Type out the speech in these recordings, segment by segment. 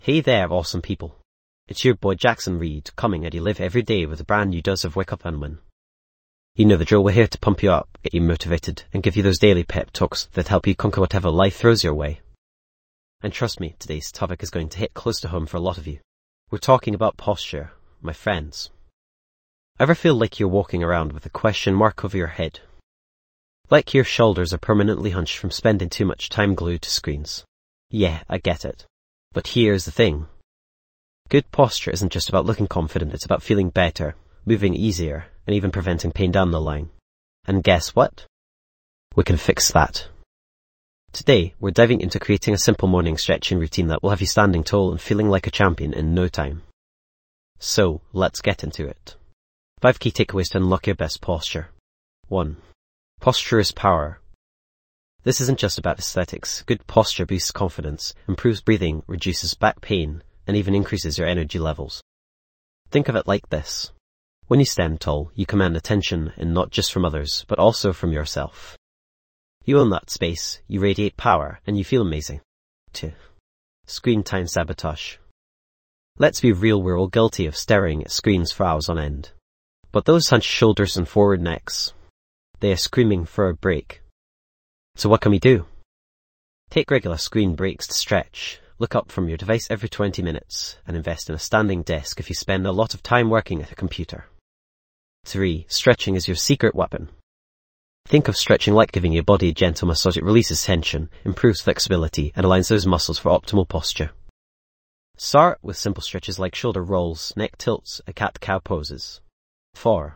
Hey there, awesome people. It's your boy Jackson Reed, coming at you live every day with a brand new dose of Wake Up and Win. You know the drill, we're here to pump you up, get you motivated, and give you those daily pep talks that help you conquer whatever life throws your way. And trust me, today's topic is going to hit close to home for a lot of you. We're talking about posture, my friends. Ever feel like you're walking around with a question mark over your head? Like your shoulders are permanently hunched from spending too much time glued to screens? Yeah, I get it. But here's the thing. Good posture isn't just about looking confident, it's about feeling better, moving easier, and even preventing pain down the line. And guess what? We can fix that. Today, we're diving into creating a simple morning stretching routine that will have you standing tall and feeling like a champion in no time. So, let's get into it. 5 key takeaways to unlock your best posture. 1. Posture is power. This isn't just about aesthetics. Good posture boosts confidence, improves breathing, reduces back pain, and even increases your energy levels. Think of it like this. When you stand tall, you command attention, and not just from others, but also from yourself. You own that space, you radiate power, and you feel amazing. 2. Screen time sabotage. Let's be real, we're all guilty of staring at screens for hours on end. But those hunched shoulders and forward necks, they are screaming for a break. So what can we do? Take regular screen breaks to stretch, look up from your device every 20 minutes, and invest in a standing desk if you spend a lot of time working at a computer. 3. Stretching is your secret weapon. Think of stretching like giving your body a gentle massage. It releases tension, improves flexibility, and aligns those muscles for optimal posture. Start with simple stretches like shoulder rolls, neck tilts, and cat-cow poses. 4.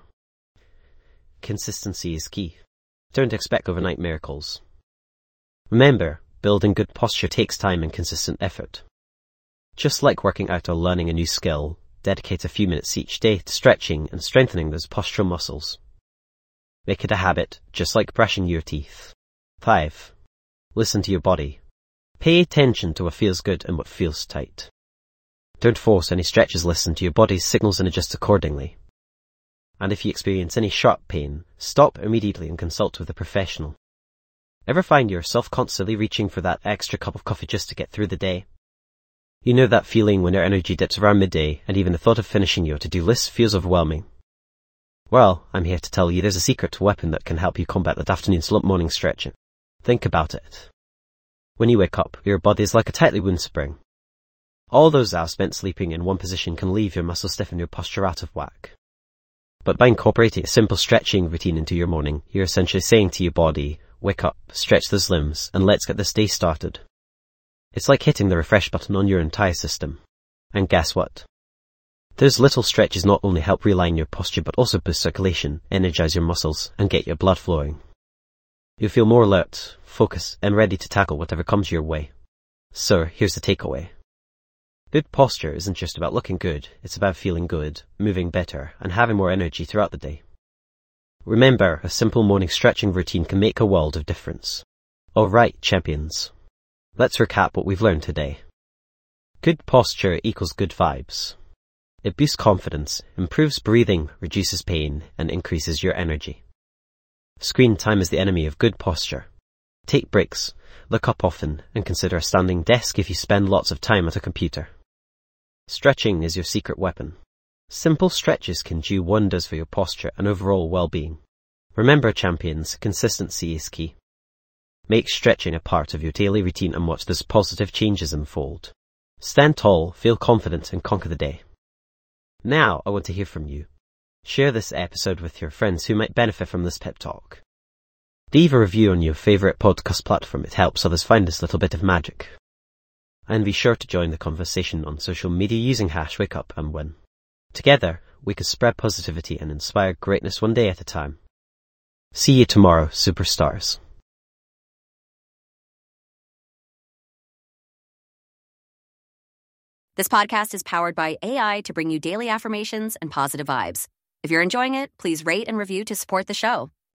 Consistency is key. Don't expect overnight miracles. Remember, building good posture takes time and consistent effort. Just like working out or learning a new skill, dedicate a few minutes each day to stretching and strengthening those postural muscles. Make it a habit, just like brushing your teeth. 5. Listen to your body. Pay attention to what feels good and what feels tight. Don't force any stretches, listen to your body's signals and adjust accordingly. And if you experience any sharp pain, stop immediately and consult with a professional. Ever find yourself constantly reaching for that extra cup of coffee just to get through the day? You know that feeling when your energy dips around midday and even the thought of finishing your to-do list feels overwhelming? Well, I'm here to tell you there's a secret weapon that can help you combat that afternoon slump. Morning stretching. Think about it. When you wake up, your body is like a tightly wound spring. All those hours spent sleeping in one position can leave your muscles stiff and your posture out of whack. But by incorporating a simple stretching routine into your morning, you're essentially saying to your body, wake up, stretch those limbs, and let's get this day started. It's like hitting the refresh button on your entire system. And guess what? Those little stretches not only help realign your posture, but also boost circulation, energize your muscles, and get your blood flowing. You'll feel more alert, focused, and ready to tackle whatever comes your way. So, here's the takeaway. Good posture isn't just about looking good, it's about feeling good, moving better, and having more energy throughout the day. Remember, a simple morning stretching routine can make a world of difference. Alright, champions. Let's recap what we've learned today. Good posture equals good vibes. It boosts confidence, improves breathing, reduces pain, and increases your energy. Screen time is the enemy of good posture. Take breaks, look up often, and consider a standing desk if you spend lots of time at a computer. Stretching is your secret weapon. Simple stretches can do wonders for your posture and overall well-being. Remember, champions, consistency is key. Make stretching a part of your daily routine and watch those positive changes unfold. Stand tall, feel confident, and conquer the day. Now, I want to hear from you. Share this episode with your friends who might benefit from this pep talk. Leave a review on your favorite podcast platform. It helps others find this little bit of magic. And be sure to join the conversation on social media using #WakeUpAndWin. Together, we can spread positivity and inspire greatness one day at a time. See you tomorrow, superstars. This podcast is powered by AI to bring you daily affirmations and positive vibes. If you're enjoying it, please rate and review to support the show.